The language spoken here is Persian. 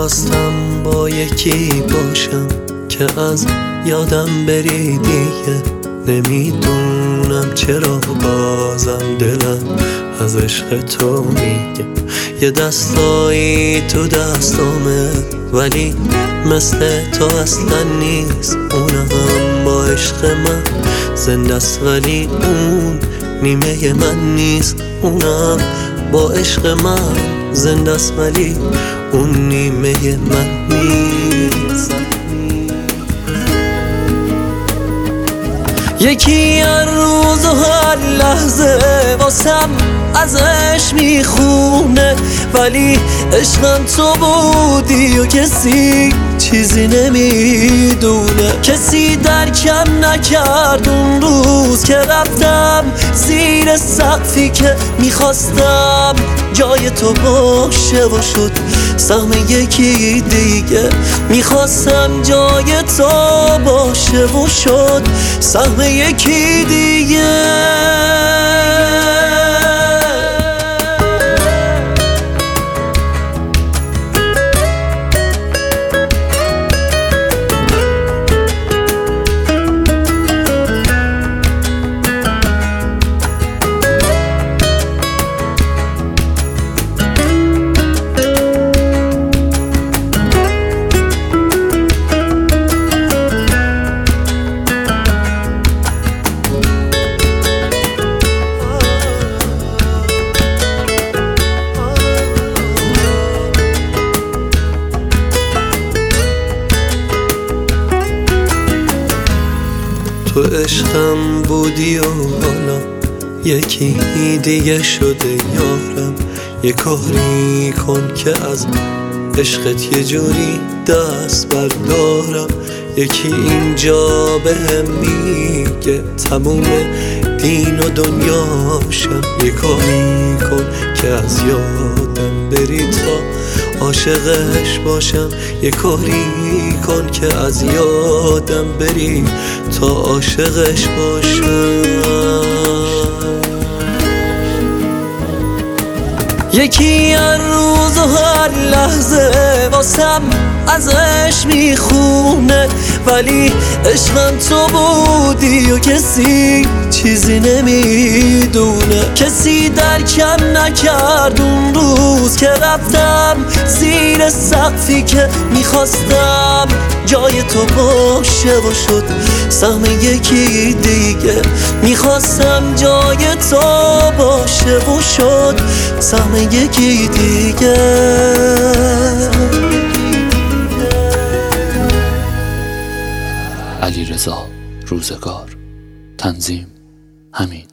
میخواستم با یکی باشم که از یادم بری دیگه. نمیدونم چرا بازم دلم از عشق تو میگه. یه دستایی تو دستامه ولی مثل تو اصلا نیست. اونم با عشق من زنده است ولی اون نیمه من نیست. اونم با عشق من زنده است ولی اون نیمه من نیست. یکی هر روز و هر لحظه واسم ازش میخونه ولی عشقم تو بودی و کسی چیزی نمیدونه. کسی درکم نکرد اون روز که رفتم زیر سقفی که میخواستم جای تو باشه و شد سهم یکی دیگه. میخواستم جای تو باشه و شد سهم یکی دیگه. تو عشقم بودی و حالا یکی دیگه شده یارم. یه کاری کن که از عشقت یه جوری دست بردارم. یکی اینجا بهم میگه تموم دین و دنیاشم. یه کاری کن که از یادم بری تا عاشقش باشم. یه کاری کن که از یادم بری تا عاشقش باشم. یکی هر روز و هر لحظه واسم ازش میخونه ولی عشقم تو بودی و کسی چیزی نمیدونه. کسی درکم نکرد اون روز که رفتم زیر سقفی که میخواستم جای تو باشه و شد سهم یکی دیگه. میخواستم جای تو باشه و شد سهم یکی دیگه. علیرضا روزگار. تنظیم همین.